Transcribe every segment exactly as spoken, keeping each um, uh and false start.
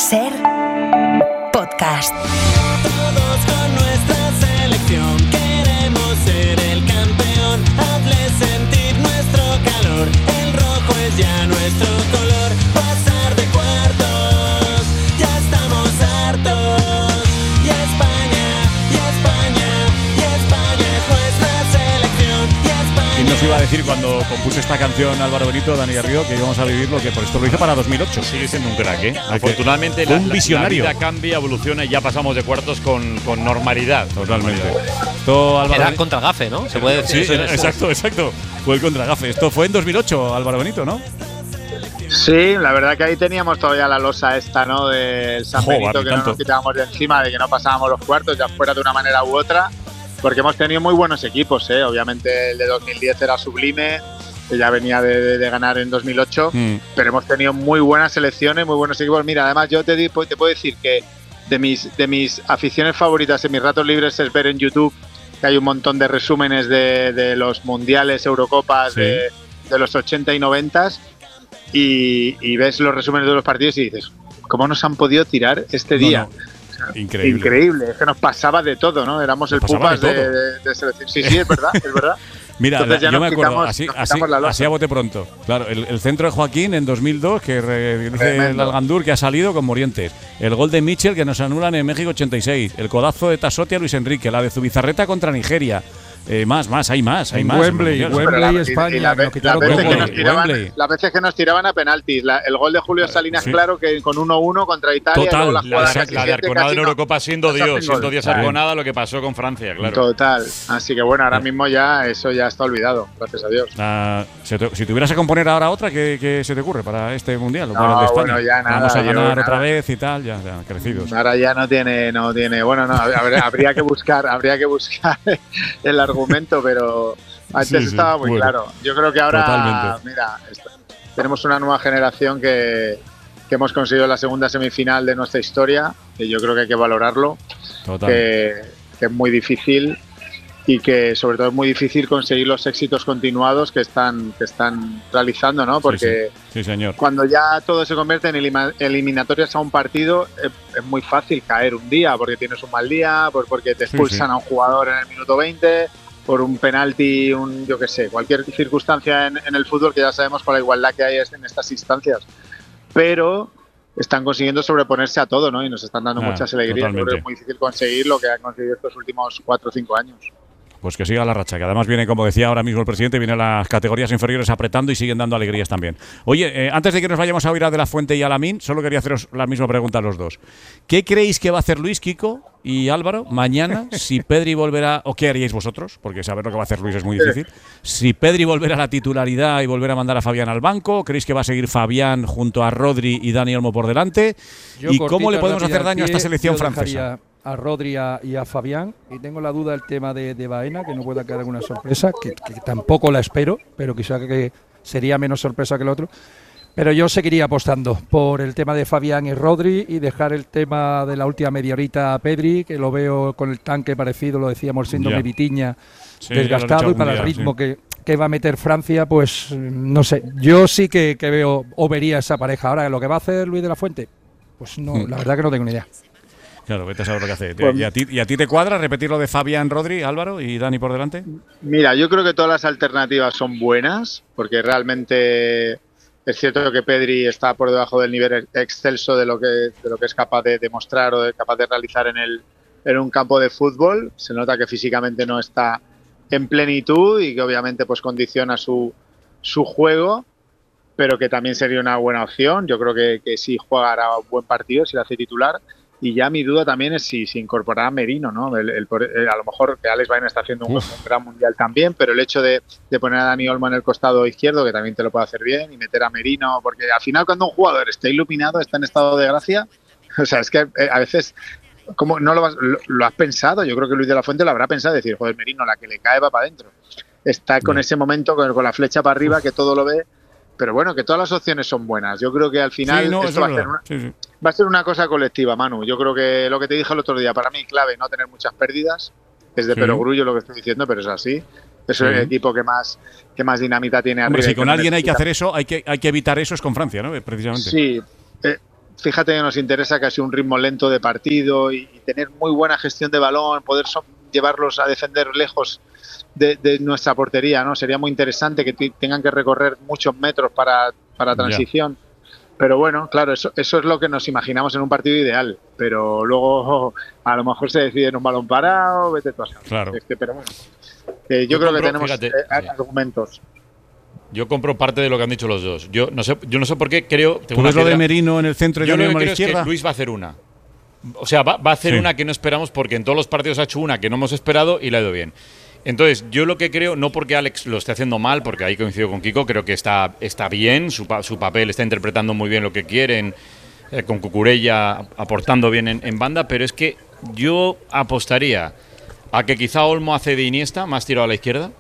Ser podcast. Todos con nuestra selección queremos ser el campeón. Hazle sentir nuestro calor. El rojo es ya nuestro color. Pasar de cuartos, ya estamos hartos. Y España, y España, y España es nuestra selección. Y España. ¿Quién nos iba a decir cuando compuso esta canción Álvaro Benito, Dani Garrido, que íbamos a vivir lo que por esto lo hizo para dos mil ocho? Sigue siendo un crack, ¿eh? Afortunadamente la, un visionario. la vida cambia, evoluciona y ya pasamos de cuartos con, con normalidad. Totalmente. Esto, Álvaro Era contra Gafe, ¿no? Se puede decir. Sí, eso, eso. exacto, exacto. Fue el contra Gafe. Esto fue en dos mil ocho, Álvaro Benito, ¿no? Sí, la verdad que ahí teníamos todavía la losa esta, ¿no? Del San Joder, Benito, que tanto. no nos quitábamos de encima, de que no pasábamos los cuartos, ya fuera de una manera u otra, porque hemos tenido muy buenos equipos, ¿eh? Obviamente el de dos mil diez era sublime, que ya venía de, de, de ganar en dos mil ocho, Mm. pero hemos tenido muy buenas selecciones, muy buenos equipos. Mira, además yo te, di- te puedo decir que de mis, de mis aficiones favoritas en mis ratos libres es ver en YouTube que hay un montón de resúmenes de, de los mundiales, Eurocopas, Sí. de, de los ochenta y noventa, y, y ves los resúmenes de los partidos y dices, ¿cómo nos han podido tirar este No, día? no. Increíble. Increíble, es que nos pasaba de todo, ¿no? Éramos Nos el pasaba pupas de de, todo. de- de selección. Sí, sí, es verdad, es verdad. Mira, Entonces ya yo nos me acuerdo, quitamos- así, nos así, quitamos la losa. así a bote pronto. Claro, el, el centro de Joaquín en dos mil dos, que re- dice el Tremendo. Algandur que ha salido con Morientes. El gol de Mitchell que nos anulan en México ochenta y seis. El codazo de Tasotti a Luis Enrique. La de Zubizarreta contra Nigeria. Eh, más, más, hay más, hay En más. Wembley, en el Wembley. Mundial. Pero la- España, y la nos ve- quitaron las, veces que Wembley, nos tiraban, Wembley. las veces que nos tiraban a penaltis. La- el gol de Julio Salinas, sí. claro, que con uno uno contra Italia. Total, y luego la la- jugada esa- que La de siguiente Arconada casi en no- Eurocopa siendo no se Dios, hacen siendo gol. Dios Claro. Arconada lo que pasó con Francia, claro. Total. Así que bueno, ahora mismo ya eso ya está olvidado, gracias a Dios. Ah, se te- si tuvieras que componer ahora otra, ¿qué, qué se te ocurre para este mundial? No, Para el de España. bueno, ya nada, Vamos a yo ganar nada. otra vez y tal, ya, ya crecidos. Ahora ya no tiene, no tiene, bueno, no, habría, habría que buscar, habría que buscar el argumento, pero antes Sí, sí, estaba muy bueno. claro. Yo creo que ahora, Totalmente. mira, est- tenemos una nueva generación que, que hemos conseguido la segunda semifinal de nuestra historia, que yo creo que hay que valorarlo, Total. que, que es muy difícil y que sobre todo es muy difícil conseguir los éxitos continuados que están, que están realizando, ¿no? Porque Sí, sí, señor. cuando ya todo se convierte en elima- eliminatorias a un partido, es, es muy fácil caer un día, porque tienes un mal día, por, porque te Sí, expulsan sí. a un jugador en el minuto veinte, por un penalti, un yo qué sé, cualquier circunstancia en, en el fútbol, que ya sabemos con la igualdad que hay en estas instancias. Pero están consiguiendo sobreponerse a todo, ¿no? Y nos están dando Ah, muchas alegrías. totalmente. Porque es muy difícil conseguir lo que han conseguido estos últimos cuatro o cinco años. Pues que siga la racha, que además viene, como decía ahora mismo el presidente, vienen las categorías inferiores apretando y siguen dando alegrías también. Oye, eh, antes de que nos vayamos a oír a De La Fuente y a Lamín, solo quería haceros la misma pregunta a los dos. ¿Qué creéis que va a hacer Luis, Kiko y Álvaro mañana si Pedri volverá, o qué haríais vosotros? Porque saber lo que va a hacer Luis es muy difícil. Si Pedri volverá a la titularidad y volverá a mandar a Fabián al banco, ¿creéis que va a seguir Fabián junto a Rodri y Dani Olmo por delante? Yo, ¿Y cómo cortita, le podemos rápida hacer daño a al esta pie, selección yo francesa? dejaría a Rodri a- y a Fabián, y tengo la duda del tema de, de Baena, que no pueda quedar alguna sorpresa, que, que tampoco la espero, pero quizá que sería menos sorpresa que el otro. Pero yo seguiría apostando por el tema de Fabián y Rodri y dejar el tema de la última media horita a Pedri, que lo veo con el tanque parecido, lo decíamos, síndrome Ya. Vitiña, Sí, ya lo he desgastado, dicho y para algún el día, ritmo sí. que, que va a meter Francia, pues no sé. Yo sí que, que veo o vería esa pareja. Ahora, lo que va a hacer Luis de la Fuente, pues no, Mm. la verdad que no tengo ni idea. Claro, vete a saber lo que hace. Pues- ¿Y, a ti, ¿Y a ti te cuadra repetir lo de Fabián, Rodri, Álvaro y Dani por delante? Mira, yo creo que todas las alternativas son buenas, porque realmente es cierto que Pedri está por debajo del nivel excelso de lo que, de lo que es capaz de demostrar o de capaz de realizar en, el, en un campo de fútbol. Se nota que físicamente no está en plenitud y que obviamente pues condiciona su, su juego, pero que también sería una buena opción. Yo creo que, que sí jugará un buen partido, si lo hace titular. Y ya mi duda también es si se incorporará a Merino, ¿no? El, el, el, a lo mejor que Alex Baena está haciendo un, un gran mundial también, pero el hecho de, de poner a Dani Olmo en el costado izquierdo, que también te lo puede hacer bien, y meter a Merino, porque al final cuando un jugador está iluminado, está en estado de gracia, o sea, es que eh, a veces, como no lo, vas, lo, lo has pensado, yo creo que Luis de la Fuente lo habrá pensado, decir, joder, Merino, la que le cae va para adentro. Está con ese momento, con, con la flecha para arriba, que todo lo ve. Pero bueno, que todas las opciones son buenas. Yo creo que al final Sí, no, esto va, es a ser verdad. una, Sí, sí. va a ser una cosa colectiva, Manu. Yo creo que lo que te dije el otro día, para mí clave no tener muchas pérdidas. Es de Sí. perogrullo lo que estoy diciendo, pero es así. Es Sí. el equipo que más, que más dinamita tiene Hombre, arriba. si y que con no alguien hay que necesita- hacer eso, hay que, hay que evitar eso, es con Francia, ¿no? Precisamente. Sí. Eh, fíjate que nos interesa casi un ritmo lento de partido y, y tener muy buena gestión de balón, poder so- llevarlos a defender lejos de, de nuestra portería, ¿no? Sería muy interesante que t- tengan que recorrer muchos metros para, para transición. Yeah. Pero bueno, claro, eso, eso es lo que nos imaginamos en un partido ideal. Pero luego a lo mejor se decide en un balón parado, vete tú a saber. Claro. Este, pero bueno, eh, yo, yo creo compro, que tenemos fíjate, eh, sí. argumentos. Yo compro parte de lo que han dicho los dos. Yo no sé, yo no sé por qué creo. ¿Tú ves lo de Merino en el centro y yo de lo que a la creo izquierda? Es que Luis va a hacer una. O sea, va, va a hacer sí. una que no esperamos porque en todos los partidos ha hecho una que no hemos esperado y le ha ido bien. Entonces, yo lo que creo, no porque Alex lo esté haciendo mal, porque ahí coincido con Kiko, creo que está, está bien, su, su papel está interpretando muy bien lo que quieren, eh, con Cucurella aportando bien en, en banda, pero es que yo apostaría a que quizá Olmo hace de Iniesta, más tirado a la izquierda,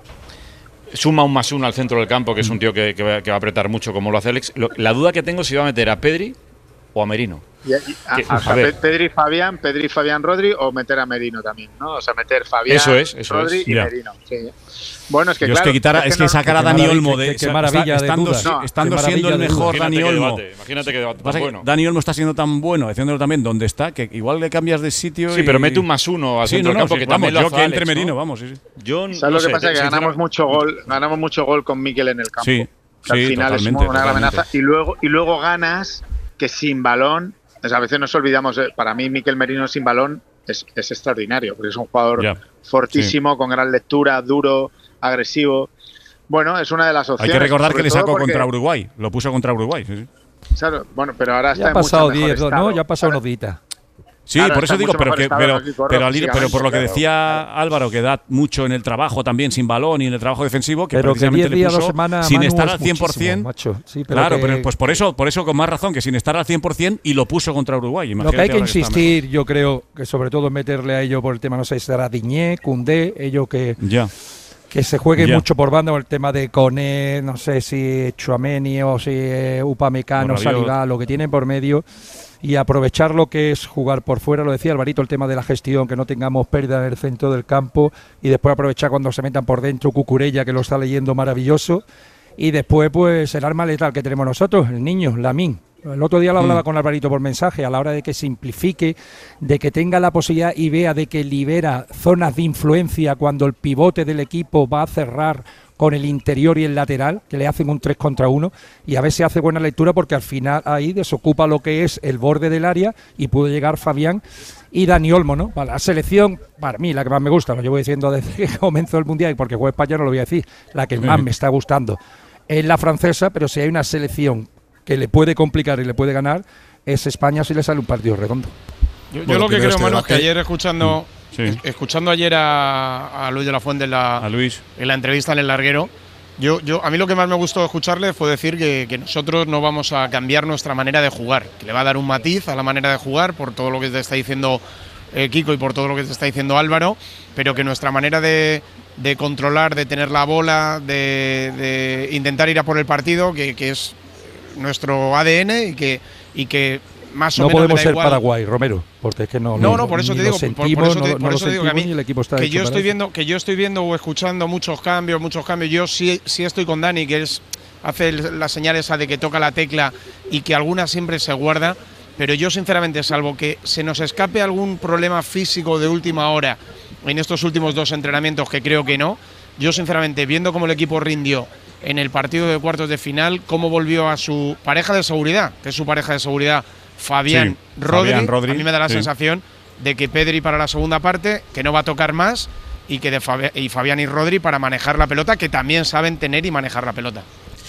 suma un más uno al centro del campo, que es un tío que, que, va, que va a apretar mucho como lo hace Alex. Lo, la duda que tengo es si va a meter a Pedri o a Merino. Y, y, a, que, a, a ver. Pedri, Fabián, Pedri, Fabián, Rodri o meter a Merino también, ¿no? O sea, meter Fabián, eso es, eso Rodri es. y Ya. Merino. Sí. Bueno, es que Yo claro, es que, quitara, es que, es que no, sacar a Dani Olmo de qué maravilla está, estando, de dudas. no, estando qué siendo el mejor imagínate Dani Olmo. Debate, imagínate que debate tan bueno. Dani Olmo está siendo tan bueno, haciéndolo también donde está, que igual le cambias de sitio. Sí, y... pero mete un más uno al sí, centro no, del campo sí, que vamos, también lo yo hace que Alex, entre Merino, ¿no? vamos. Sí, sí. Yo ¿Sabes no lo que sé, pasa? Que sinceramente... ganamos mucho gol, ganamos mucho gol con Mikel en el campo. Sí, que al sí, final es una gran amenaza y luego y luego ganas que sin balón. O sea, a veces nos olvidamos, eh, para mí Mikel Merino sin balón es, es extraordinario, porque es un jugador yeah. fortísimo, sí. con gran lectura, duro, agresivo. Bueno, es una de las opciones. Hay que recordar que le sacó porque... contra Uruguay, lo puso contra Uruguay. Sí, sí. Claro, bueno, pero ahora ya está ha pasado diez, ¿no? Ya ha pasado unos días. Sí, ahora por eso digo, pero, que, pero, pero, pero, al, pero por lo que claro. decía Álvaro, que da mucho en el trabajo también sin balón y en el trabajo defensivo, que pero precisamente que le puso dos semanas, sin Manu, estar al cien por cien. Sí, pero claro, que... pero pues por eso, por eso con más razón, que sin estar al cien por cien y lo puso contra Uruguay. Lo que hay que insistir, yo creo, que sobre todo meterle a ello por el tema, no sé, será Diñé, Koundé, ello que... Ya. que se juegue yeah. mucho por banda, o el tema de Koné, no sé si Tchouaméni o si eh, Upamecano, Saliba, lo que tienen por medio, y aprovechar lo que es jugar por fuera, lo decía Alvarito, el tema de la gestión, que no tengamos pérdida en el centro del campo, y después aprovechar cuando se metan por dentro Cucurella, que lo está leyendo maravilloso, y después pues el arma letal que tenemos nosotros, el niño, Lamine. El otro día lo hablaba mm. con Alvarito por mensaje, a la hora de que simplifique, de que tenga la posibilidad y vea de que libera zonas de influencia cuando el pivote del equipo va a cerrar con el interior y el lateral, que le hacen un tres contra uno, y a ver si hace buena lectura, porque al final ahí desocupa lo que es el borde del área y puede llegar Fabián y Dani Olmo, ¿no? Para la selección, para mí, la que más me gusta, lo llevo diciendo desde que comenzó el Mundial, porque juega España, no lo voy a decir, la que más me está gustando es la francesa, pero si hay una selección que le puede complicar y le puede ganar, es España si le sale un partido redondo. Yo, yo bueno, lo que creo, este Manu, es que ayer escuchando sí. escuchando ayer a, a Luis de la Fuente en la, a Luis. en la entrevista en El Larguero, yo, yo a mí lo que más me gustó escucharle fue decir que, que nosotros no vamos a cambiar nuestra manera de jugar, que le va a dar un matiz a la manera de jugar por todo lo que te está diciendo eh, Kiko y por todo lo que te está diciendo Álvaro, pero que nuestra manera de, de controlar, de tener la bola, de, de intentar ir a por el partido, que, que es nuestro A D N y que y que más o no menos podemos me da ser igual. Paraguay, Romero, porque es que no no no por eso te digo sentimos, por, por eso, te, no, por no eso digo que a mí el equipo está que yo estoy eso. viendo que yo estoy viendo o escuchando muchos cambios muchos cambios yo sí sí estoy con Dani, que es hace la señal esa de que toca la tecla y que alguna siempre se guarda, pero yo sinceramente, salvo que se nos escape algún problema físico de última hora en estos últimos dos entrenamientos, que creo que no, yo sinceramente, viendo cómo el equipo rindió en el partido de cuartos de final, cómo volvió a su pareja de seguridad, que es su pareja de seguridad, Fabián, sí, Rodri, Fabián Rodri, a mí me da la sí. sensación de que Pedri para la segunda parte, que no va a tocar más, y que de Fabi- y Fabián y Rodri para manejar la pelota, que también saben tener y manejar la pelota.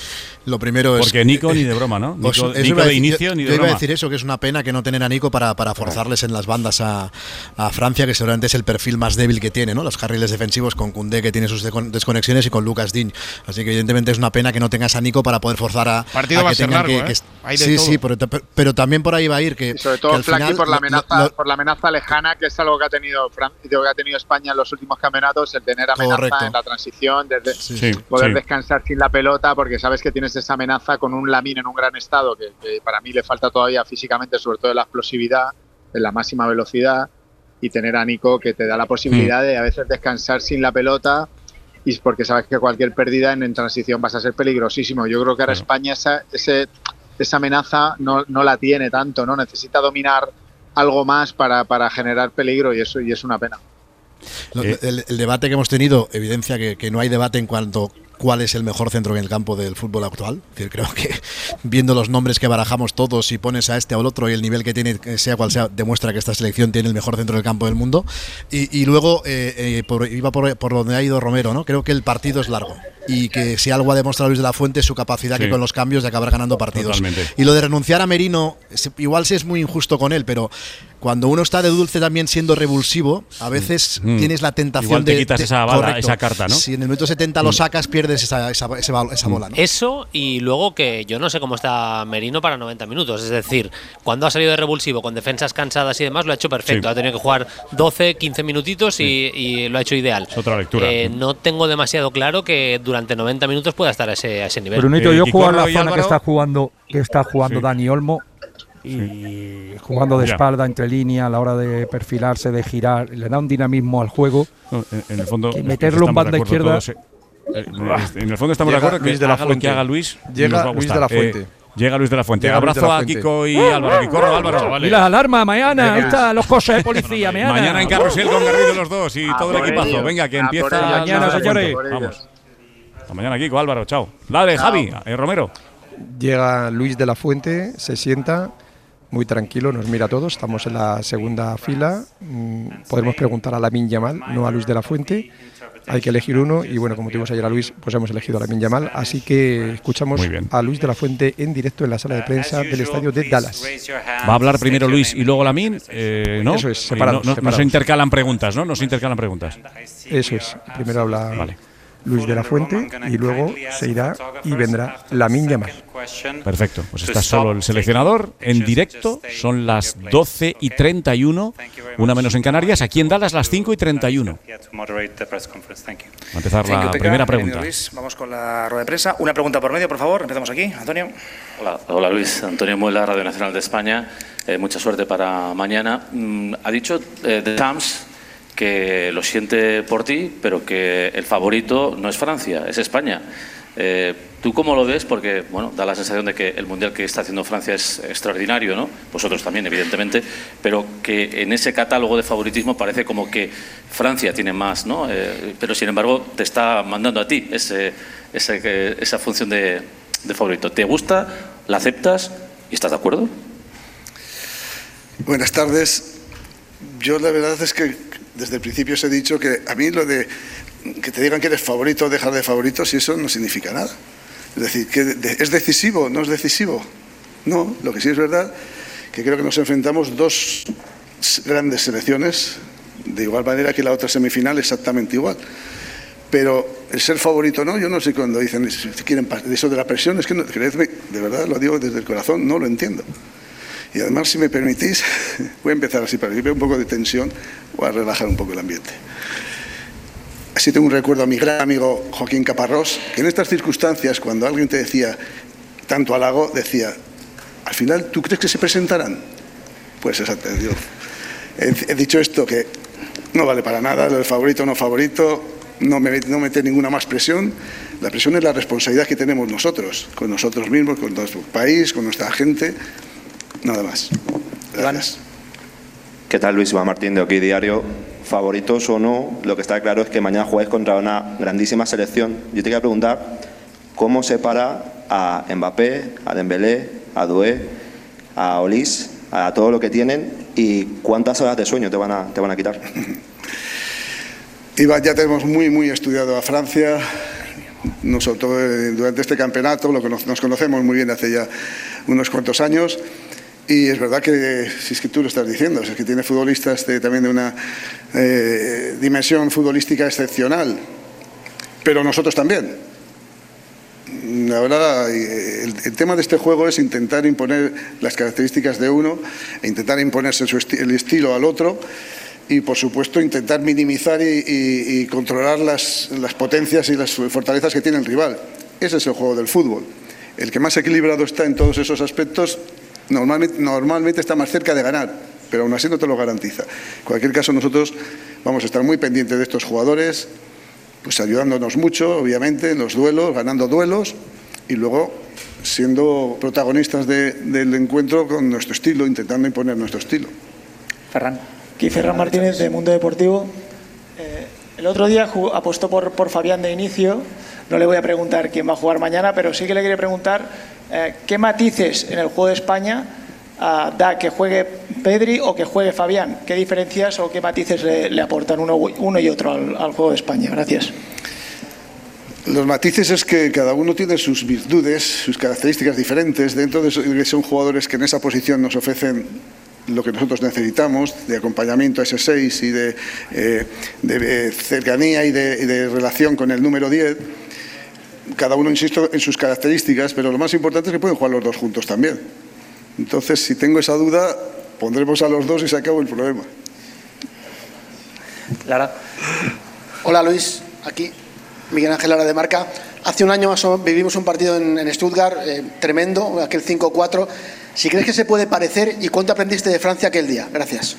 Lo primero es... Porque Nico eh, ni de broma, ¿no? Nico, os, Nico de inicio yo, ni de yo broma. iba a decir eso, que es una pena que no tener a Nico para, para forzarles en las bandas a, a Francia, que seguramente es el perfil más débil que tiene, ¿no? Los carriles defensivos, con Koundé, que tiene sus desconexiones, y con Lucas Digne. Así que evidentemente es una pena que no tengas a Nico para poder forzar a, partido a va que a ser tengan largo, que... ¿eh? que Hay de sí, todo. sí, pero, pero también por ahí va a ir que... Y sobre todo Flaky por la amenaza lo, lo, por la amenaza lejana, que es algo que ha tenido Francia, que ha tenido España en los últimos campeonatos, el tener amenaza correcto. En la transición, desde sí, sí, poder sí. descansar sin la pelota, porque sabes que tienes esa amenaza con un Lamine en un gran estado, que, que para mí le falta todavía físicamente, sobre todo en la explosividad, en la máxima velocidad, y tener a Nico que te da la posibilidad mm. de a veces descansar sin la pelota, y porque sabes que cualquier pérdida en, en transición vas a ser peligrosísimo. Yo creo que ahora claro. España esa, ese esa amenaza no, no la tiene tanto, ¿no? Necesita dominar algo más para, para generar peligro y eso y es una pena. Lo, el, el debate que hemos tenido evidencia que, que no hay debate en cuanto cuál es el mejor centro en el campo del fútbol actual. Es decir, creo que viendo los nombres que barajamos todos, si pones a este o al otro y el nivel que tiene, sea cual sea, demuestra que esta selección tiene el mejor centro del campo del mundo. Y, y luego eh, eh, por, iba por, por donde ha ido Romero, ¿no? Creo que el partido es largo y que si algo ha demostrado Luis de la Fuente es su capacidad sí. que con los cambios de acabar ganando partidos. Totalmente. Y lo de renunciar a Merino, igual sí es muy injusto con él, pero cuando uno está de dulce también siendo revulsivo, a veces mm. tienes la tentación igual te de... quitas de, esa, bala, correcto, esa carta, ¿no? Si en el minuto setenta mm. lo sacas, pierdes esa, esa, esa, esa bola, ¿no? Eso, y luego que yo no sé cómo está Merino para noventa minutos. Es decir, cuando ha salido de revulsivo con defensas cansadas y demás, lo ha hecho perfecto. Sí. Ha tenido que jugar doce, quince minutitos y, sí. y lo ha hecho ideal. Es otra lectura. Eh, no tengo demasiado claro que durante noventa minutos pueda estar a ese, a ese nivel. Brunito, Eh, yo y juego en la Corro y zona que Álvaro. está jugando, que está jugando Sí. Dani Olmo. Y Sí. jugando de Mira. espalda, entre línea, a la hora de perfilarse, de girar, le da un dinamismo al juego. No, en, en el fondo, Que es meterlo estamos en banda de acuerdo izquierda. todos, eh, eh, en el fondo estamos Llega de acuerdo Luis que de la haga lo Fuente. que haga Luis. Llega nos va a Luis gustar. de la Fuente. Eh, llega Luis de la Fuente. Llega Luis Abrazo de la a Fuente. Kiko y Álvaro. Aquí corro, Álvaro. Vale. Y la alarma, mañana. Ahí Venga. están los cosas de policía, mañana. Mañana en Carrusel con Garrido los dos y A todo el por equipazo. ellos. Venga, que A por empieza ellos. Mañana, la señores. Fuente. Vamos. Hasta mañana, Kiko, Álvaro. Chao. Dale, Chao. Javi, eh, Romero. Llega Luis de la Fuente, se sienta muy tranquilo, nos mira a todos, estamos en la segunda fila, mm, podemos preguntar a Lamine Yamal, no a Luis de la Fuente, hay que elegir uno y bueno, como tuvimos ayer a Luis, pues hemos elegido a Lamine Yamal, así que escuchamos Muy bien. a Luis de la Fuente en directo en la sala de prensa del estadio de Dallas. Va a hablar primero Luis y luego Lamine, eh, ¿no? Eso es, Y separados, no, no- no separados. se intercalan preguntas, ¿no? No se intercalan preguntas. Eso es, primero habla Vale. Luis de la Fuente y luego se irá y vendrá Lamine Yamal. Perfecto, pues está solo el seleccionador en directo, son las doce y treinta y uno, una menos en Canarias, aquí en Dallas las cinco y treinta y uno. Va a empezar la primera pregunta. Luis. Vamos con la rueda de prensa. Una pregunta por medio, por favor. Empezamos aquí. Antonio. Hola, hola Luis, Antonio Muela, Radio Nacional de España. Eh, mucha suerte para mañana. Mm, ha dicho eh, The Times que lo siente por ti, pero que el favorito no es Francia, es España. Eh, ¿Tú cómo lo ves? Porque bueno, da la sensación de que el Mundial que está haciendo Francia es extraordinario, ¿no? Vosotros también, evidentemente, pero que en ese catálogo de favoritismo parece como que Francia tiene más, ¿no? Eh, pero sin embargo te está mandando a ti ese, ese, que- esa función de, de favorito. ¿Te gusta? ¿La aceptas? ¿Y estás de acuerdo? Buenas tardes. Yo la verdad es que desde el principio os he dicho que a mí lo de que te digan que eres favorito o dejar de favorito, si eso no significa nada. Es decir, que de- ¿es decisivo? ¿No es decisivo? No, lo que sí es verdad que creo que nos enfrentamos dos s- grandes selecciones, de igual manera que la otra semifinal exactamente igual. Pero el ser favorito no, yo no sé cuando dicen si quieren pa- eso de la presión, es que no, creedme, de verdad lo digo desde el corazón, no lo entiendo. Y además, si me permitís, voy a empezar así para que vea un poco de tensión, voy a relajar un poco el ambiente. Así tengo un recuerdo a mi gran amigo Joaquín Caparrós, que en estas circunstancias, cuando alguien te decía tanto halago, decía, al final, ¿tú crees que se presentarán? Pues exactamente. Yo he, he dicho esto, que no vale para nada, lo de favorito o no favorito, no, me, no meter ninguna más presión. La presión es la responsabilidad que tenemos nosotros, con nosotros mismos, con nuestro país, con nuestra gente, nada más. Gracias. ¿Qué tal, Luis? Iván Martín, de OK Diario. Favoritos o no, lo que está claro es que mañana jugáis contra una grandísima selección. Yo te quería preguntar cómo separa a Mbappé, a Dembélé, a Doué, a Olís, a todo lo que tienen y cuántas horas de sueño te van a, te van a quitar. Iván, ya tenemos muy, muy estudiado a Francia, nosotros eh, durante este campeonato, lo que nos, nos conocemos muy bien hace ya unos cuantos años. Y es verdad que, si es que tú lo estás diciendo, es que tiene futbolistas de, también de una eh, dimensión futbolística excepcional, pero nosotros también. Ahora, el, el tema de este juego es intentar imponer las características de uno e intentar imponerse su esti el estilo al otro y, por supuesto, intentar minimizar y, y, y controlar las, las potencias y las fortalezas que tiene el rival. Ese es el juego del fútbol. El que más equilibrado está en todos esos aspectos Normalmente, normalmente está más cerca de ganar, pero aún así no te lo garantiza. En cualquier caso, nosotros vamos a estar muy pendientes de estos jugadores, pues ayudándonos mucho, obviamente, en los duelos, ganando duelos, y luego siendo protagonistas de, del encuentro con nuestro estilo, intentando imponer nuestro estilo. Ferran. Aquí Ferran Martínez de Mundo Deportivo. Eh, el otro día jugó, apostó por, por Fabián de inicio. No le voy a preguntar quién va a jugar mañana, pero sí que le quería preguntar eh, qué matices en el juego de España uh, da que juegue Pedri o que juegue Fabián. ¿Qué diferencias o qué matices le, le aportan uno, uno y otro al, al juego de España? Gracias. Los matices es que cada uno tiene sus virtudes, sus características diferentes. Dentro de eso, que son jugadores que en esa posición nos ofrecen lo que nosotros necesitamos, de acompañamiento a ese seis y de, eh, de cercanía y de, y de relación con el número diez. Cada uno, insisto, en sus características, pero lo más importante es que pueden jugar los dos juntos también. Entonces, si tengo esa duda, pondremos a los dos y se acabó el problema. Lara. Hola Luis, aquí Miguel Ángel Lara de Marca. Hace un año más o menos vivimos un partido en, en Stuttgart, eh, tremendo, aquel cinco cuatro. Si crees que se puede parecer y cuánto aprendiste de Francia aquel día. Gracias.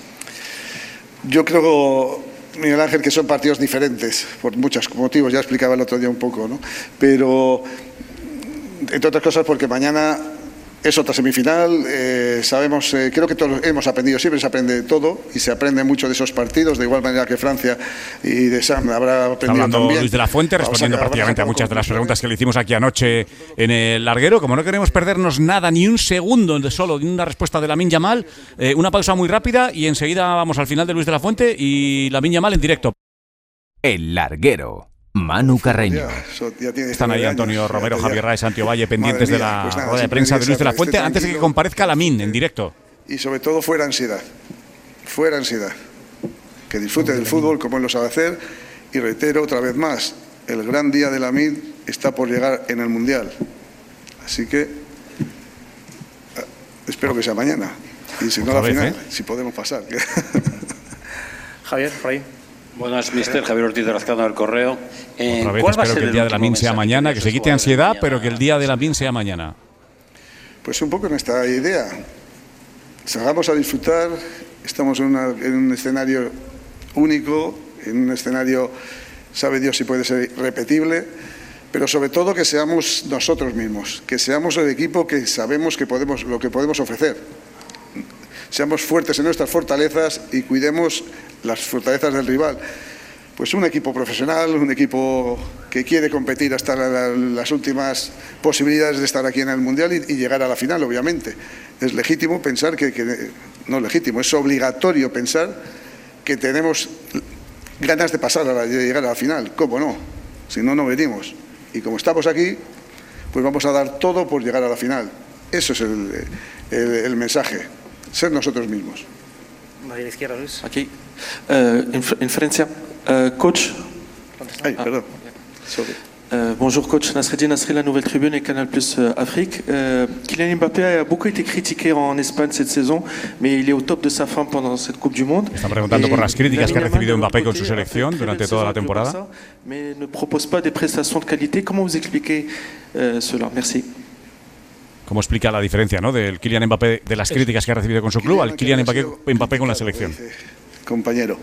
Yo creo, Miguel Ángel, que son partidos diferentes, por muchos motivos, ya explicaba el otro día un poco, ¿no? Pero, entre otras cosas, porque mañana es otra semifinal, eh, sabemos, eh, creo que todos hemos aprendido, siempre se aprende de todo y se aprende mucho de esos partidos, de igual manera que Francia y de Sam habrá aprendido hablando también. Luis de la Fuente, respondiendo Vamos a, prácticamente a vamos a muchas de las preguntas que le hicimos aquí anoche en el larguero. Como no queremos perdernos nada, ni un segundo de solo de una respuesta de Lamine Yamal, eh, una pausa muy rápida y enseguida vamos al final de Luis de la Fuente y Lamine Yamal en directo. El larguero. Manu Carreño. Están ahí Antonio Romero, Javier Raez, Santiago Valle, pendientes Madre de mía, la pues nada, rueda de prensa de Luis de la Fuente esté antes de que tranquilo. comparezca Lamine en directo. Y sobre todo fuera ansiedad, fuera ansiedad. Que disfrute del fútbol como él lo sabe hacer y reitero otra vez más, el gran día de Lamine está por llegar en el Mundial. Así que espero que sea mañana. Y si no, Otra la vez, final, ¿eh? si podemos pasar. Javier, por ahí. Buenas, mister Javier Ortiz de Lazcano del Correo. Eh, Otra vez ¿cuál va a espero ser que el día de último Lamine sea mensaje mañana, de que esos se quite jugadores ansiedad, mañana? pero que el día de Lamine sea mañana. Pues un poco en esta idea. Salgamos a disfrutar, estamos en, una, en un escenario único, en un escenario, sabe Dios si puede ser repetible, pero sobre todo que seamos nosotros mismos, que seamos el equipo que sabemos que podemos, lo que podemos ofrecer. Seamos fuertes en nuestras fortalezas y cuidemos las fortalezas del rival. Pues un equipo profesional, un equipo que quiere competir hasta la, la, las últimas posibilidades de estar aquí en el Mundial y, y llegar a la final, obviamente. Es legítimo pensar que, que, no legítimo, es obligatorio pensar que tenemos ganas de pasar a la, de llegar a la final. ¿Cómo no? Si no, no venimos. Y como estamos aquí, pues vamos a dar todo por llegar a la final. Eso es el, el, el mensaje, ser nosotros mismos. María izquierda, Luis. Aquí. Euh, en, en Francia. Euh, coach. Ay, perdón. Sorry. Euh, bonjour coach, Nasreddin Nasri, La Nouvelle Tribune et Canal Plus euh, Afrique. Euh, Kylian Mbappé a beaucoup été critiqué en Espagne cette saison, mais il est au top de sa forme pendant cette Coupe du Monde. Están preguntando por las críticas que ha Lamine recibido Yamal, Mbappé de con l'autre su côté, selección a fait durante une toda la saison temporada. Barça, mais ne propose pas des prestations de qualité. Comment vous expliquez euh, cela? Merci. ¿Cómo explica la diferencia, ¿no?, del Kylian Mbappé, de las críticas que ha recibido con su club, al Kylian Mbappé, Mbappé con la selección? Compañero.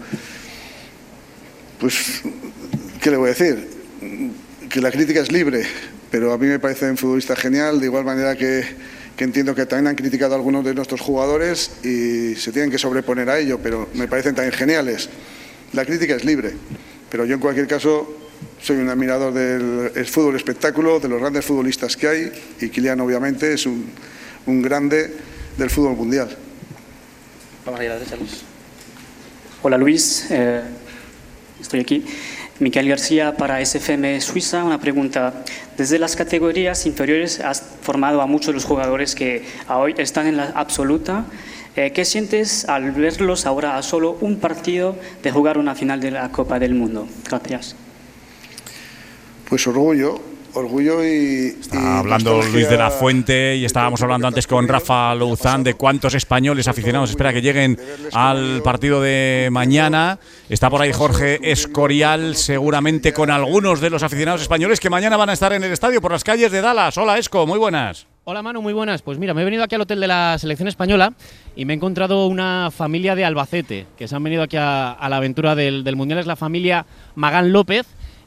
Pues, ¿qué le voy a decir? Que la crítica es libre, pero a mí me parece un futbolista genial, de igual manera que, que entiendo que también han criticado a algunos de nuestros jugadores y se tienen que sobreponer a ello, pero me parecen también geniales. La crítica es libre, pero yo en cualquier caso soy un admirador del el fútbol espectáculo, de los grandes futbolistas que hay, y Kylian obviamente es un, un grande del fútbol mundial. Vamos a ir a la derecha, Luis. Hola Luis, eh, estoy aquí. Miquel García para S F M Suiza. Una pregunta. Desde las categorías inferiores has formado a muchos de los jugadores que hoy están en la absoluta. Eh, ¿Qué sientes al verlos ahora a solo un partido de jugar una final de la Copa del Mundo? Gracias. Pues orgullo, orgullo y... Está y hablando nostalgia. Luis de la Fuente y estábamos hablando antes con Rafa Louzán de cuántos españoles aficionados espera que lleguen al partido de mañana. Está por ahí Jorge Escorial, seguramente con algunos de los aficionados españoles que mañana van a estar en el estadio por las calles de Dallas. Hola Esco, muy buenas. Hola Manu, muy buenas. Pues mira, me he venido aquí al hotel de la selección española y me he encontrado una familia de Albacete que se han venido aquí a, a la aventura del, del Mundial. Es la familia Magán López.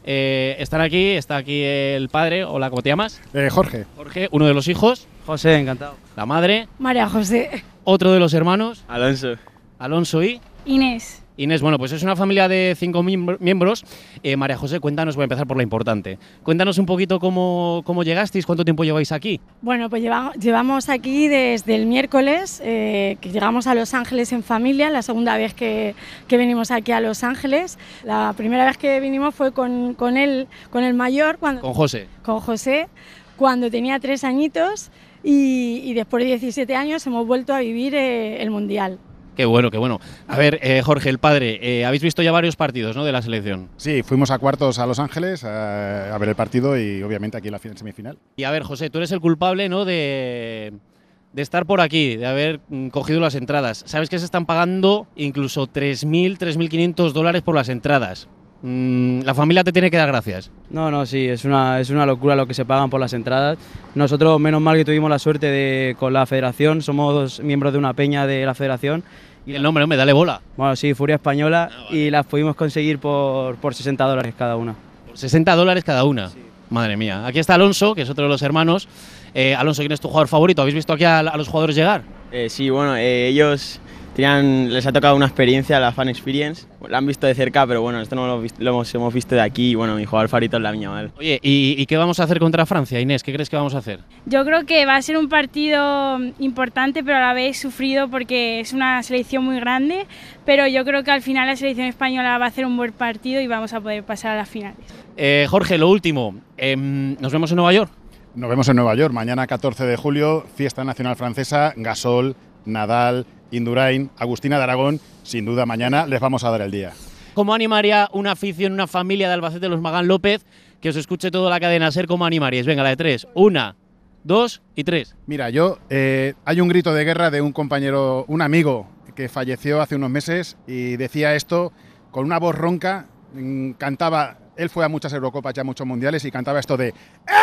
Eh, están aquí, está aquí el padre. Hola, ¿cómo te llamas? Eh, Jorge. Jorge, uno de los hijos. José, encantado. La madre. María José. Otro de los hermanos. Alonso. Alonso y Inés. Inés, bueno, pues es una familia de cinco miembros. Eh, María José, cuéntanos, voy a empezar por lo importante. Cuéntanos un poquito cómo, cómo llegasteis, cuánto tiempo lleváis aquí. Bueno, pues llevamos, llevamos aquí desde el miércoles, eh, que llegamos a Los Ángeles en familia, la segunda vez que, que venimos aquí a Los Ángeles. La primera vez que vinimos fue con, con, él, con el mayor. Cuando, con José. Con José, cuando tenía tres añitos y, y después de diecisiete años hemos vuelto a vivir eh, el Mundial. Qué bueno, qué bueno. A ver, eh, Jorge, el padre, eh, habéis visto ya varios partidos, ¿no?, de la selección. Sí, fuimos a cuartos a Los Ángeles a, a ver el partido y obviamente aquí en la semifinal. Y a ver, José, tú eres el culpable, ¿no?, de, de estar por aquí, de haber mm, cogido las entradas. Sabes que se están pagando incluso tres mil, tres mil quinientos dólares por las entradas. Mm, la familia te tiene que dar gracias. No, no, sí, es una, es una locura lo que se pagan por las entradas. Nosotros, menos mal que tuvimos la suerte de con la federación, somos miembros de una peña de la federación. Y el nombre, hombre, dale bola. Bueno, sí, Furia Española, ah, vale. Y las pudimos conseguir por, por sesenta dólares cada una. ¿Por sesenta dólares cada una? Sí. Madre mía. Aquí está Alonso, que es otro de los hermanos. Eh, Alonso, ¿quién es tu jugador favorito? ¿Habéis visto aquí a, a los jugadores llegar? Eh, sí, bueno, eh, ellos tenían, les ha tocado una experiencia, la Fan Experience. La han visto de cerca, pero bueno, esto no lo, lo hemos, hemos visto de aquí y bueno, mi jugador favorito es Lamine Yamal. Oye, ¿y, ¿y qué vamos a hacer contra Francia, Inés? ¿Qué crees que vamos a hacer? Yo creo que va a ser un partido importante, pero a la vez sufrido porque es una selección muy grande, pero yo creo que al final la selección española va a hacer un buen partido y vamos a poder pasar a las finales. Eh, Jorge, lo último, eh, ¿nos vemos en Nueva York? Nos vemos en Nueva York, mañana catorce de julio, fiesta nacional francesa, Gasol, Nadal, Indurain, Agustina de Aragón, sin duda mañana les vamos a dar el día. ¿Cómo animaría una afición, una familia de Albacete, los Magán López, que os escuche toda la cadena SER? ¿Cómo animaríais? Venga, la de tres. Una, dos y tres. Mira, yo, eh, hay un grito de guerra de un compañero, un amigo que falleció hace unos meses y decía esto con una voz ronca, cantaba, él fue a muchas Eurocopas, ya a muchos mundiales y cantaba esto de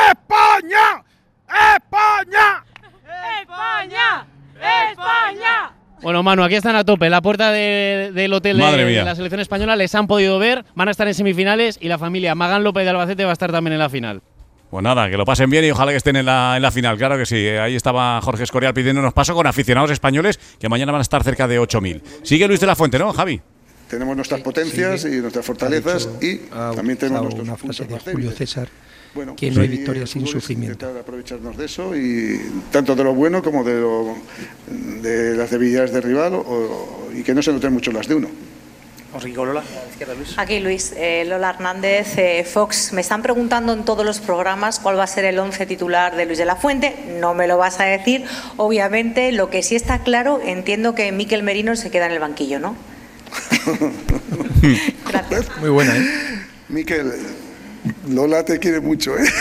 ¡España! ¡España! ¡España! ¡España! Bueno, Manu, aquí están a tope. En la puerta de, del hotel de, de la selección española les han podido ver, van a estar en semifinales y la familia Magán López de Albacete va a estar también en la final. Pues nada, que lo pasen bien y ojalá que estén en la, en la final, claro que sí. Ahí estaba Jorge Escorial pidiéndonos paso con aficionados españoles que mañana van a estar cerca de ocho mil. Sigue Luis de la Fuente, ¿no, Javi? Tenemos nuestras potencias sí, y nuestras fortalezas dicho, y uh, también tenemos nuestros una frase de Julio débiles. César, bueno, que no hay victoria sin sufrimiento. Intentar aprovecharnos de eso y tanto de lo bueno como de, lo, de las debilidades del rival o, y que no se noten mucho las de uno. Vamos aquí con Lola. Aquí Luis, eh, Lola Hernández, eh, Fox. Me están preguntando en todos los programas cuál va a ser el once titular de Luis de la Fuente. No me lo vas a decir. Obviamente, lo que sí está claro, entiendo que Mikel Merino se queda en el banquillo, ¿no? Gracias. Muy buena, ¿eh? Mikel, Lola te quiere mucho, ¿eh?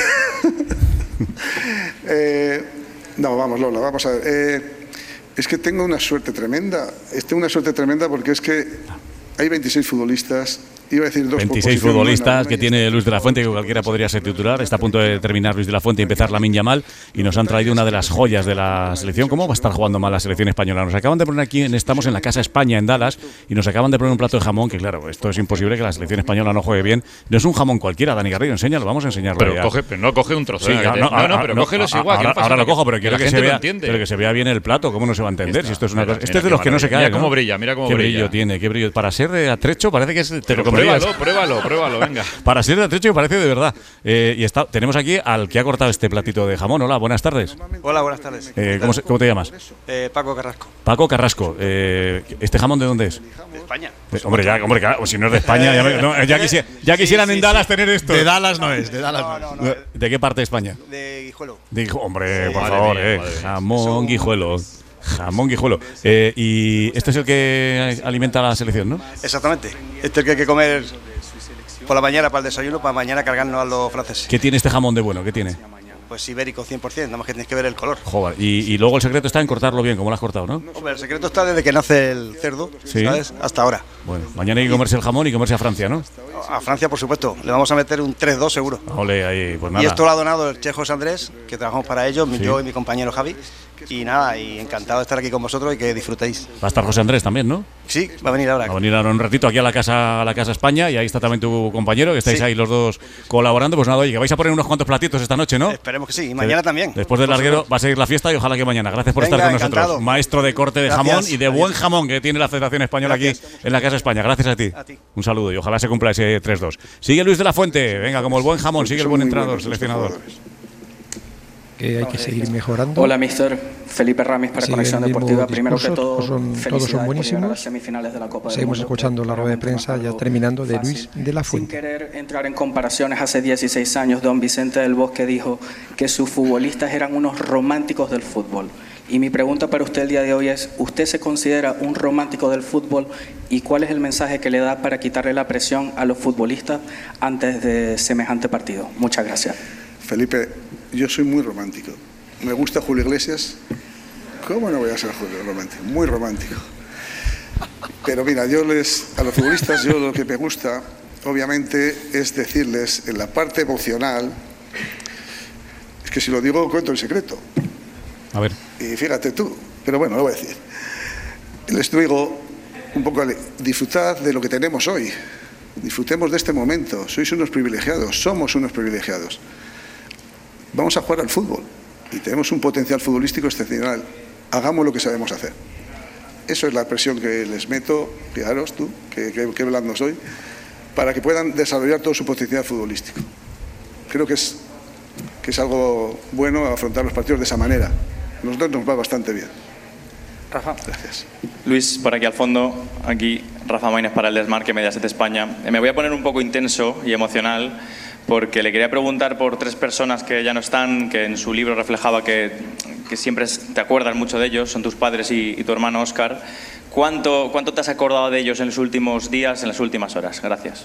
eh no, vamos, Lola, vamos a ver. Eh, es que tengo una suerte tremenda. Tengo una suerte tremenda porque es que hay veintiséis futbolistas. Iba a decir dos veintiséis futbolistas que tiene Luis de la Fuente, que cualquiera podría ser titular. Está a punto de terminar Luis de la Fuente y empezar Lamine Yamal. Y nos han traído una de las joyas de la selección. ¿Cómo va a estar jugando mal la selección española? Nos acaban de poner aquí, estamos en la Casa España, en Dallas, y nos acaban de poner un plato de jamón, que claro, esto es imposible que la selección española no juegue bien. No es un jamón cualquiera, Dani Garrido, enséñalo, vamos a enseñarlo. Pero, coge, pero no coge un trozo. Sí, ¿eh? no, no, no, no, pero no, cógelo es igual. Ahora, ahora lo cojo, pero quiero que, que se vea, pero que se vea bien el plato. ¿Cómo no se va a entender? Si esto es una cosa, este es de los que no se cae. Mira cómo brilla, mira cómo qué brilla. brillo tiene, qué brillo. Para ser de atrecho parece que es. Te pero lo comerías. Pruébalo, pruébalo, pruébalo, venga. Para ser de atrecho parece de verdad. Eh, y está, tenemos aquí al que ha cortado este platito de jamón. Hola, buenas tardes. Hola, buenas tardes. Eh, ¿cómo, se, ¿Cómo te llamas? Eh, Paco Carrasco. Paco Carrasco. Eh, ¿Este jamón de dónde es? De España. Eh, hombre, ya, hombre, claro, si no es de España, ya, me, no, ya, quisiera, ya quisieran sí, sí, en Dallas sí. tener esto. De Dallas no es, de Dallas no, no, no, no. ¿De qué parte de España? De Guijuelo. De Guijuelo. Hombre, sí, por madre favor, mía, eh. Jamón Guijuelo. Jamón Guijuelo. Eh, y este es el que alimenta a la selección, ¿no? Exactamente. Este es el que hay que comer por la mañana para el desayuno, para mañana cargarnos a los franceses. ¿Qué tiene este jamón de bueno? ¿Qué tiene? Pues ibérico cien por ciento, nada más que tienes que ver el color. Joder, y, y luego el secreto está en cortarlo bien, como lo has cortado, ¿no? Hombre, el secreto está desde que nace el cerdo, ¿sí? ¿sabes? Hasta ahora. Bueno, mañana hay que comerse el jamón y comerse a Francia, ¿no? A Francia, por supuesto. Le vamos a meter un tres dos seguro. Ole, ahí, pues nada. Y esto lo ha donado el Che José Andrés, que trabajamos para ellos, Sí. yo y mi compañero Javi. Y nada, y encantado de estar aquí con vosotros y que disfrutéis. Va a estar José Andrés también, ¿no? Sí, va a venir ahora. Va a venir ahora un ratito aquí a la casa a la casa España y ahí está también tu compañero, que estáis Sí. ahí los dos colaborando. Pues nada, oye, que vais a poner unos cuantos platitos esta noche, ¿no? Esperemos que sí, y mañana Eh, también. Después del Por larguero supuesto. va a seguir la fiesta y ojalá que mañana. Gracias por Venga, estar con nosotros. encantado. Maestro de corte de Gracias. jamón y de Adiós. buen jamón que tiene la Federación Española Gracias. aquí en la Casa España. Gracias a ti. A ti. Un saludo y ojalá se cumpla ese tres dos. Sigue Luis de la Fuente. Venga, como el buen jamón, sigue el buen entrenador, seleccionador. Que hay que seguir mejorando. Hola, mister Felipe Ramis para Sigue Conexión el mismo Deportiva. Primero que discurso, todo, todos son- todos son felicidades por llegar a buenísimos. las semifinales de la Copa del Seguimos Mundo, escuchando que la rueda de realmente prensa, no es ya algo terminando, de fácil. Luis de la Sin Fuente. querer entrar en comparaciones, hace dieciséis años don Vicente del Bosque dijo que sus futbolistas eran unos románticos del fútbol. Y mi pregunta para usted el día de hoy es, ¿usted se considera un romántico del fútbol y cuál es el mensaje que le da para quitarle la presión a los futbolistas antes de semejante partido? Muchas gracias. Felipe, yo soy muy romántico. Me gusta Julio Iglesias. ¿Cómo no voy a ser Julio romántico? Muy romántico. Pero mira, yo les, a los futbolistas, yo lo que me gusta, obviamente, es decirles en la parte emocional, es que si lo digo cuento el secreto. A ver. Y fíjate tú, pero bueno, lo voy a decir. Les digo un poco, disfrutad de lo que tenemos hoy. Disfrutemos de este momento. Sois unos privilegiados, somos unos privilegiados. Vamos a jugar al fútbol y tenemos un potencial futbolístico excepcional. Hagamos lo que sabemos hacer. Eso es la presión que les meto, fijaros tú, que, que, que blando soy, para que puedan desarrollar todo su potencial futbolístico. Creo que es, que es algo bueno afrontar los partidos de esa manera. A nosotros nos va bastante bien. Rafa. Gracias. Luis, por aquí al fondo, aquí Rafa Maínez para el Desmarque Mediaset España. Eh, Me voy a poner un poco intenso y emocional porque le quería preguntar por tres personas que ya no están, que en su libro reflejaba que, que siempre te acuerdas mucho de ellos, son tus padres y, y tu hermano Óscar. ¿Cuánto, ¿Cuánto te has acordado de ellos en los últimos días, en las últimas horas? Gracias.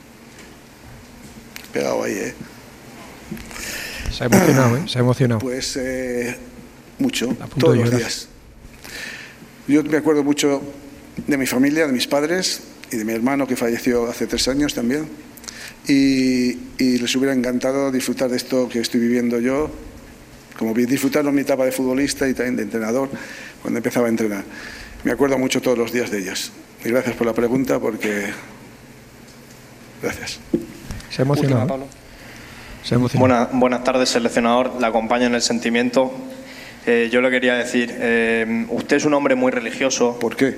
Pegado ahí, ¿eh? Se ha emocionado, ¿eh? Se ha emocionado. Pues eh, mucho, punto todos de los llorar. días. Yo me acuerdo mucho de mi familia, de mis padres y de mi hermano que falleció hace tres años también. Y, y les hubiera encantado disfrutar de esto que estoy viviendo yo, como vi- disfrutaron mi etapa de futbolista y también de entrenador cuando empezaba a entrenar. Me acuerdo mucho todos los días de ellos. Y gracias por la pregunta, porque... Gracias. Se ha emocionado. Última, Pablo. Se ha emocionado. Buena- buenas tardes, seleccionador. La acompaño en el sentimiento. Eh, yo le quería decir, eh, usted es un hombre muy religioso. ¿Por qué?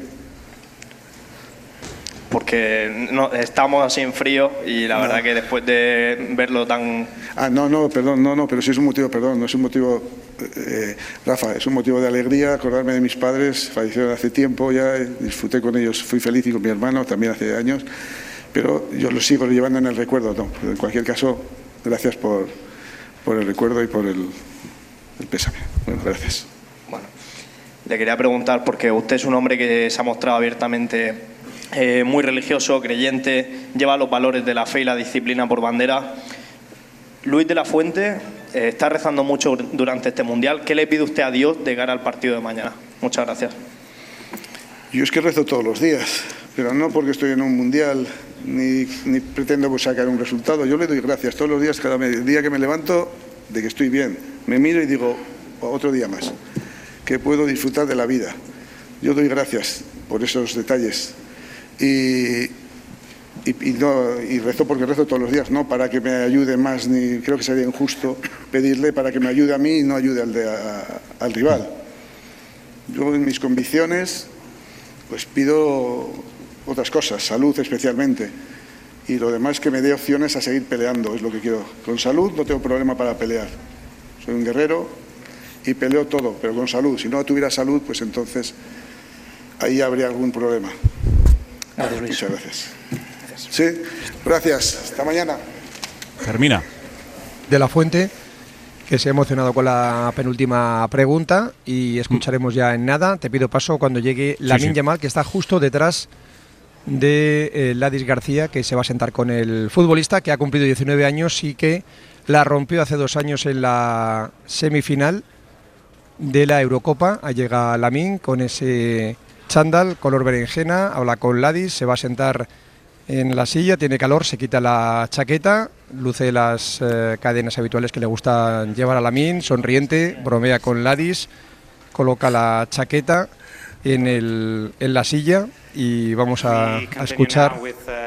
Porque no, estamos así en frío y la No. verdad que después de verlo tan... Ah, no, no, perdón, no, no, pero sí es un motivo, perdón, no es un motivo, eh, Rafa, es un motivo de alegría acordarme de mis padres, fallecieron hace tiempo ya, disfruté con ellos, fui feliz y con mi hermano también hace años, pero yo lo sigo llevando en el recuerdo, no, pero en cualquier caso, gracias por, por el recuerdo y por el, el pésame. Bueno, gracias. Bueno, le quería preguntar, porque usted es un hombre que se ha mostrado abiertamente eh, muy religioso, creyente, lleva los valores de la fe y la disciplina por bandera. Luis de la Fuente eh, está rezando mucho durante este Mundial. ¿Qué le pide usted a Dios de cara al partido de mañana? Muchas gracias. Yo es que rezo todos los días, pero no porque estoy en un mundial ni, ni pretendo pues, sacar un resultado. Yo le doy gracias todos los días, cada me- día que me levanto, de que estoy bien. Me miro y digo, otro día más, que puedo disfrutar de la vida. Yo doy gracias por esos detalles. Y, y, y no, y rezo porque rezo todos los días, no para que me ayude más, ni creo que sería injusto pedirle para que me ayude a mí y no ayude al, de, a- al rival. Yo en mis convicciones pues pido otras cosas, salud especialmente, y lo demás que me dé opciones a seguir peleando, es lo que quiero. Con salud no tengo problema para pelear, soy un guerrero y peleo todo, pero con salud. Si no tuviera salud, pues entonces ahí habría algún problema. Gracias, Luis. Muchas gracias. Sí, gracias. Hasta mañana. Termina. De la Fuente, que se ha emocionado con la penúltima pregunta y escucharemos ya en nada. Te pido paso cuando llegue Lamine sí. Yamal, que está justo detrás de eh, Ladis García, que se va a sentar con el futbolista que ha cumplido diecinueve años y que la rompió hace dos años en la semifinal de la Eurocopa. Ahí llega Lamine con ese chándal, color berenjena, habla con Ladis, se va a sentar en la silla, tiene calor, se quita la chaqueta, luce las eh, cadenas habituales que le gusta llevar a Lamine, sonriente, bromea con Ladis, coloca la chaqueta en, el, en la silla y vamos a, a escuchar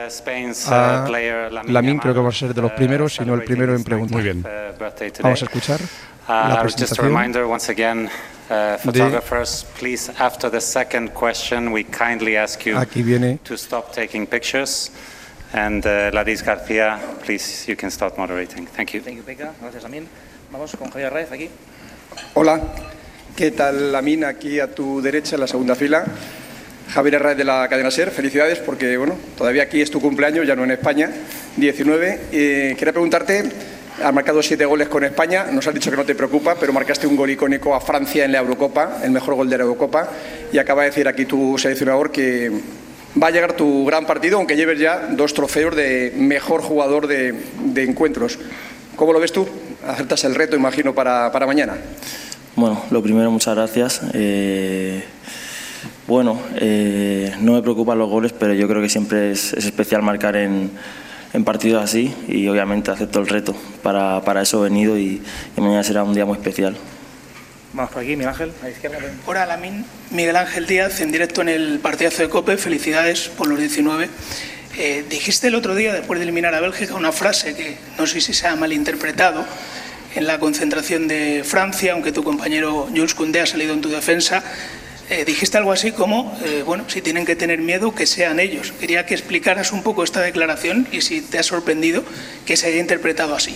a Lamine, creo que vamos a ser de los primeros, si no el primero en preguntar. Muy bien. Vamos a escuchar la presentación. Uh, photographers, please, after the second question, we kindly ask you Aquí viene. to stop taking pictures. And uh, Ladis García, please, you can start moderating. Thank you. Thank you, Pekka. Gracias, Lamine. Vamos con Javier Raez aquí. Hola, ¿qué tal, Lamine? Aquí a tu derecha, en la segunda fila. Javier Herrera de la cadena SER, felicidades porque, bueno, todavía aquí es tu cumpleaños, ya no en España, diecinueve. Eh, quería preguntarte... Has marcado siete goles con España, nos has dicho que no te preocupa, pero marcaste un gol icónico a Francia en la Eurocopa, el mejor gol de la Eurocopa, y acaba de decir aquí tu seleccionador que va a llegar tu gran partido, aunque lleves ya dos trofeos de mejor jugador de, de encuentros. ¿Cómo lo ves tú? ¿Aceptas el reto, imagino, para, para mañana? Bueno, lo primero, muchas gracias. Eh, bueno, eh, no me preocupan los goles, pero yo creo que siempre es, es especial marcar en... en partidos así y obviamente acepto el reto, para, para eso he venido y, y mañana será un día muy especial. Vamos por aquí, Miguel Ángel, a la izquierda. Hola, Lamine. Miguel Ángel Díaz, en directo en el partidazo de COPE, felicidades por los diecinueve. Eh, dijiste el otro día, después de eliminar a Bélgica, una frase que no sé si se ha malinterpretado en la concentración de Francia, aunque tu compañero Jules Koundé ha salido en tu defensa. Eh, dijiste algo así como, eh, bueno, si tienen que tener miedo, que sean ellos. Quería que explicaras un poco esta declaración y si te ha sorprendido que se haya interpretado así.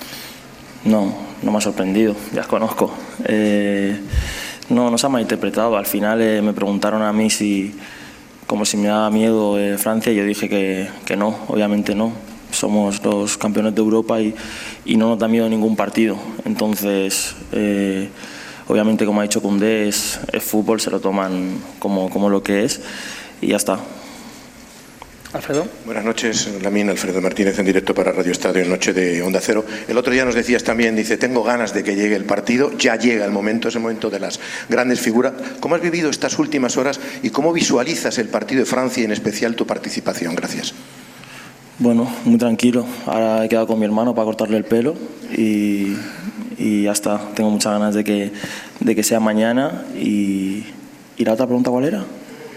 No, no me ha sorprendido, ya os conozco. Eh, no, no se ha malinterpretado. Al final eh, me preguntaron a mí si, como si me daba miedo eh, Francia, y yo dije que, que no, obviamente no. Somos los campeones de Europa y, y no nos da miedo ningún partido. Entonces... Eh, Obviamente, como ha dicho Koundé, es, es fútbol, se lo toman como, como lo que es y ya está. Alfredo. Buenas noches, Lamine. Alfredo Martínez en directo para Radio Estadio en Noche de Onda Cero. El otro día nos decías también, dice, tengo ganas de que llegue el partido, ya llega el momento, es el momento de las grandes figuras. ¿Cómo has vivido estas últimas horas y cómo visualizas el partido de Francia y en especial tu participación? Gracias. Bueno, muy tranquilo. Ahora he quedado con mi hermano para cortarle el pelo y, y ya está. Tengo muchas ganas de que, de que sea mañana. Y, ¿y la otra pregunta cuál era?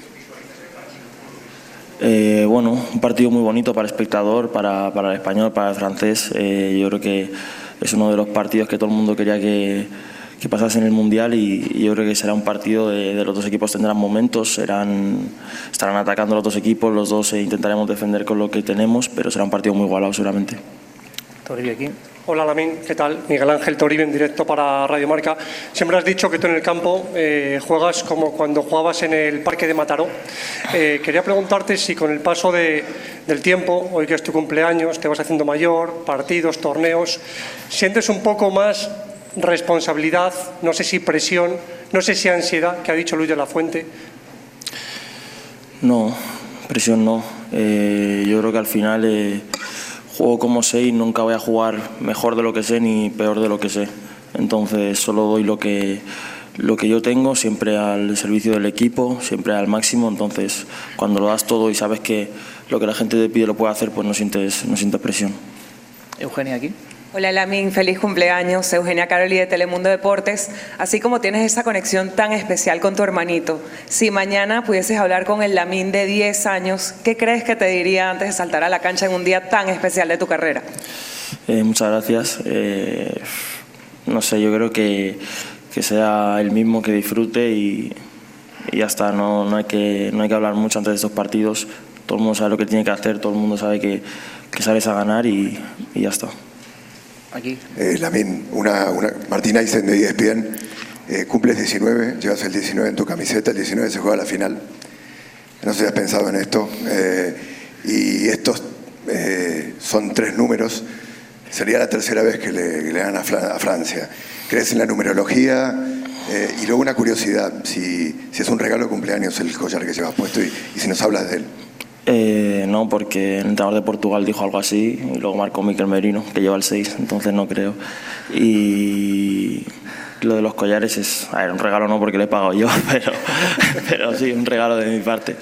Eh, bueno, un partido muy bonito para el espectador, para, para el español, para el francés. Eh, yo creo que es uno de los partidos que todo el mundo quería que, que pasase en el Mundial y, y yo creo que será un partido de, de los dos equipos tendrán momentos, serán, estarán atacando los dos equipos, los dos eh, intentaremos defender con lo que tenemos, pero será un partido muy igualado seguramente. Toribio aquí. Hola Lamine, ¿qué tal? Miguel Ángel Toribio en directo para Radio Marca. Siempre has dicho que tú en el campo eh, juegas como cuando jugabas en el Parque de Mataró. Eh, quería preguntarte si con el paso de, del tiempo, hoy que es tu cumpleaños, te vas haciendo mayor, partidos, torneos, sientes un poco más responsabilidad, no sé si presión, no sé si ansiedad, que ha dicho Luis de la Fuente. No, presión no. Eh, yo creo que al final... Eh, Juego como sé y nunca voy a jugar mejor de lo que sé ni peor de lo que sé. Entonces solo doy lo que, lo que yo tengo, siempre al servicio del equipo, siempre al máximo. Entonces cuando lo das todo y sabes que lo que la gente te pide lo puede hacer, pues no sientes, no sientes presión. Eugenia aquí. Hola Lamine, feliz cumpleaños, Eugenia Caroli de Telemundo Deportes. Así como tienes esa conexión tan especial con tu hermanito, si mañana pudieses hablar con el Lamine de diez años, ¿qué crees que te diría antes de saltar a la cancha en un día tan especial de tu carrera? Eh, muchas gracias. Eh, no sé, yo creo que, que sea el mismo, que disfrute y, y ya está. No, no, hay que, no hay que hablar mucho antes de estos partidos. Todo el mundo sabe lo que tiene que hacer, todo el mundo sabe que, que sales a ganar y, y ya está. Aquí. Eh, Lamine, una, una, Martín Aysen de E S P N, eh, cumples diecinueve, llevas el diecinueve en tu camiseta, el diecinueve se juega la final. No sé si has pensado en esto. Eh, y estos eh, son tres números, sería la tercera vez que le, que le dan a, a Francia. ¿Crees en la numerología? Eh, y luego una curiosidad, si, si es un regalo de cumpleaños el collar que llevas puesto y, y si nos hablas de él. Eh, no, porque el entrenador de Portugal dijo algo así y luego marcó Mikel Merino, que lleva el seis, entonces no creo. Y, Lo de los collares es, a ver, un regalo no porque lo he pagado yo, pero, pero sí, un regalo de mi parte.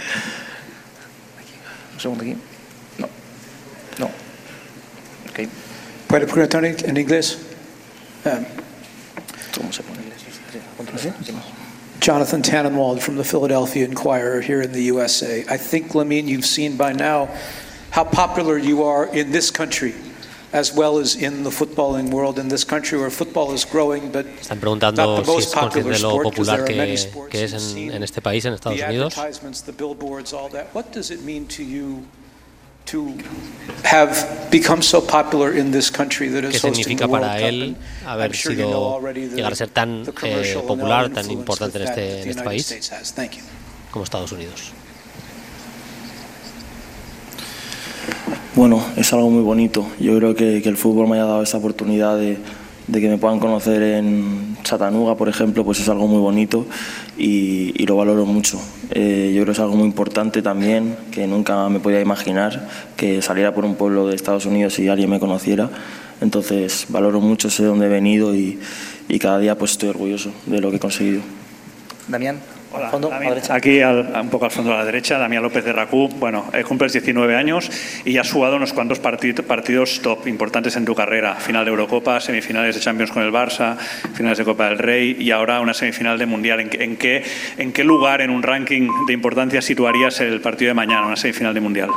Un segundo aquí. No. No. Ok. ¿Puede poner Tony en inglés? Um, ¿Cómo se pone en inglés? Jonathan Tannenwald from the Philadelphia Inquirer here in the U S A. I think, Lamine, you've seen by now how popular you are in this country, as well as in the footballing world in this country, where football is growing, but Están preguntando not the si most es consciente popular de lo sport, because popular there are many que, sports que es you've en, seen. en este país, en Estados The Unidos. advertisements, the billboards, all that. What does it mean to you to have become so popular in this country that ¿Qué is hosting the significa World para Cup? él And haber I'm sure you know sido already the- llegar a ser tan the eh, commercial and popular, all tan influence importante en with that este, that en the este United país States has? Thank you. como Estados Unidos? Bueno, es algo muy bonito. Yo creo que, que el fútbol me haya dado esa oportunidad de, de que me puedan conocer en Chattanooga, por ejemplo, pues es algo muy bonito y, y lo valoro mucho. Eh, yo creo que es algo muy importante también, que nunca me podía imaginar que saliera por un pueblo de Estados Unidos y alguien me conociera. Entonces valoro mucho, sé dónde he venido y, y cada día pues estoy orgulloso de lo que he conseguido. Damián. Hola, fondo, Damián, a la derecha. aquí al, un poco al fondo a la derecha, Damián López de Racú. Bueno, eh, cumples diecinueve años y has jugado unos cuantos partid, partidos top importantes en tu carrera. Final de Eurocopa, semifinales de Champions con el Barça, finales de Copa del Rey y ahora una semifinal de Mundial. ¿En, en, qué, ¿En qué lugar en un ranking de importancia situarías el partido de mañana, una semifinal de Mundial?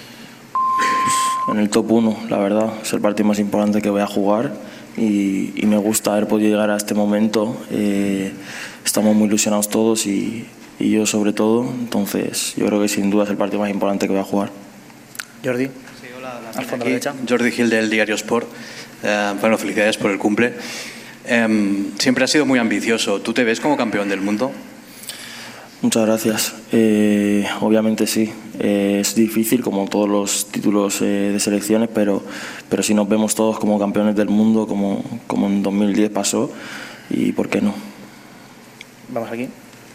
En el top uno, la verdad, es el partido más importante que voy a jugar y, y me gusta haber podido llegar a este momento. Eh, estamos muy ilusionados todos y, y yo sobre todo, entonces yo creo que sin duda es el partido más importante que voy a jugar. Jordi. Al fondo a la derecha. Jordi Gil del Diario Sport. Eh, bueno, felicidades por el cumple. Eh, siempre has sido muy ambicioso. ¿Tú te ves como campeón del mundo? Muchas gracias. Eh, obviamente sí. Eh, es difícil como todos los títulos eh, de selecciones, pero, pero si nos vemos todos como campeones del mundo, como, como en dos mil diez pasó, y ¿por qué no? Vamos aquí.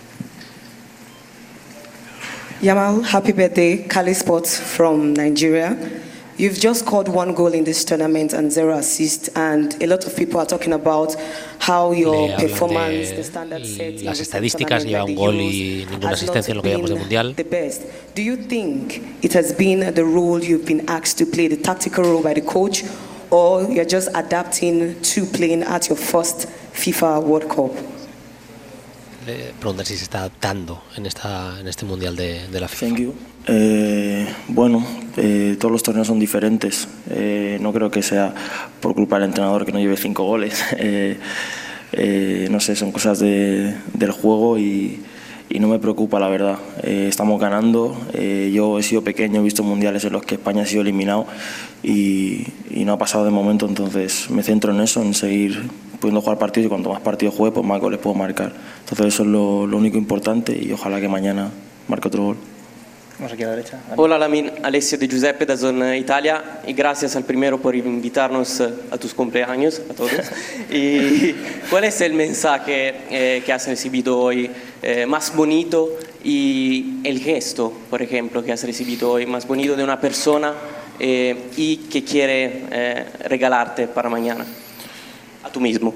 Yamal, happy birthday. Kali Sports from Nigeria. You've just scored one goal in this tournament and zero assists, and a lot of people are talking about how your Le performance, hablan the standard set de in las recent estadísticas, lleva un tournament gol like the y Euros ninguna has asistencia en lo not que llevamos de been Mundial. the best. Do you think it has been the role you've been asked to play, the tactical role by the coach, or you're just adapting to playing at your first FIFA World Cup? Le preguntan si se está adaptando en, esta, en este Mundial de, de la FIFA. Thank you. Eh, bueno, eh, todos los torneos son diferentes. Eh, no creo que sea por culpa del entrenador que no lleve cinco goles. Eh, eh, no sé, son cosas de, del juego y, y no me preocupa, la verdad. Eh, estamos ganando. Eh, yo he sido pequeño, he visto mundiales en los que España ha sido eliminado y, y no ha pasado de momento, entonces me centro en eso, en seguir pudiendo jugar partidos y cuanto más partidos juegue, pues más goles puedo marcar. Entonces eso es lo, lo único importante y ojalá que mañana marque otro gol. Vamos aquí a la derecha. Hola Lamine, Alessio de Giuseppe de Zona Italia y gracias al primero por invitarnos a tus cumpleaños a todos. ¿Y cuál es el mensaje eh, que has recibido hoy eh, más bonito y el gesto, por ejemplo, que has recibido hoy más bonito de una persona eh, y que quiere eh, regalarte para mañana a tú mismo?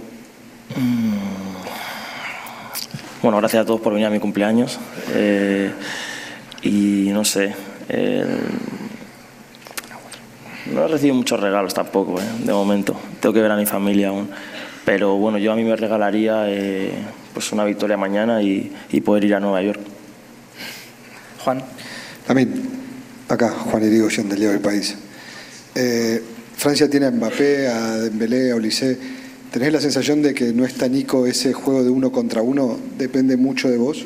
Bueno, gracias a todos por venir a mi cumpleaños. Eh, y no sé, eh, no he recibido muchos regalos tampoco, eh, de momento. Tengo que ver a mi familia aún. Pero bueno, yo a mí me regalaría eh, pues una victoria mañana y, y poder ir a Nueva York. Juan. También, acá, Juan Irigoyen del Diario del País. Eh, Francia tiene a Mbappé, a Dembélé, a Olise. ¿Tenés la sensación de que no está Nico ese juego de uno contra uno? ¿Depende mucho de vos?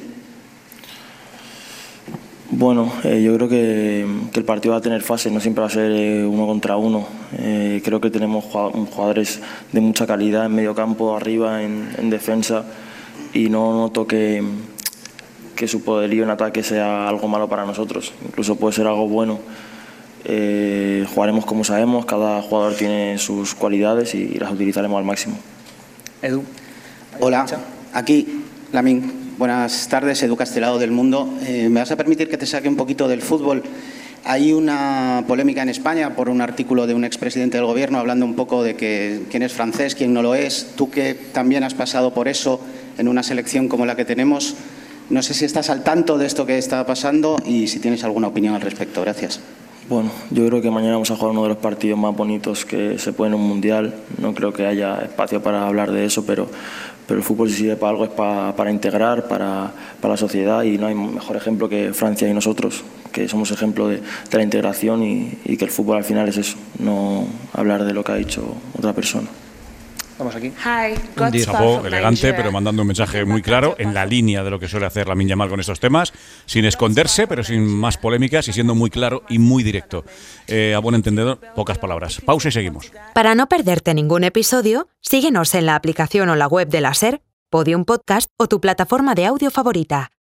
Bueno, eh, yo creo que, que el partido va a tener fases, no siempre va a ser eh, uno contra uno. Eh, creo que tenemos jugadores de mucha calidad en medio campo, arriba, en, en defensa, y no noto que, que su poderío en ataque sea algo malo para nosotros. Incluso puede ser algo bueno. Eh, jugaremos como sabemos, cada jugador tiene sus cualidades y, y las utilizaremos al máximo. Edu. Hola, aquí, Lamine. Buenas tardes, Edu Castelao del Mundo. Eh, me vas a permitir que te saque un poquito del fútbol. Hay una polémica en España por un artículo de un expresidente del gobierno hablando un poco de que quién es francés, quién no lo es. Tú que también has pasado por eso en una selección como la que tenemos, no sé si estás al tanto de esto que está pasando y si tienes alguna opinión al respecto. Gracias. Bueno, yo creo que mañana vamos a jugar uno de los partidos más bonitos que se puede en un mundial. No creo que haya espacio para hablar de eso, pero, pero el fútbol si sirve para algo es para, para integrar, para, para la sociedad, y no hay mejor ejemplo que Francia y nosotros, que somos ejemplo de, de la integración y, y que el fútbol al final es eso, no hablar de lo que ha dicho otra persona. Vamos aquí. Hi, Un chapó elegante, pero mandando un mensaje muy claro, en la línea de lo que suele hacer Lamine Yamal con estos temas, sin esconderse, pero sin más polémicas y siendo muy claro y muy directo. Eh, a buen entendedor, pocas palabras. Pausa y seguimos. Para no perderte ningún episodio, síguenos en la aplicación o la web de la SER, Podium Podcast o tu plataforma de audio favorita.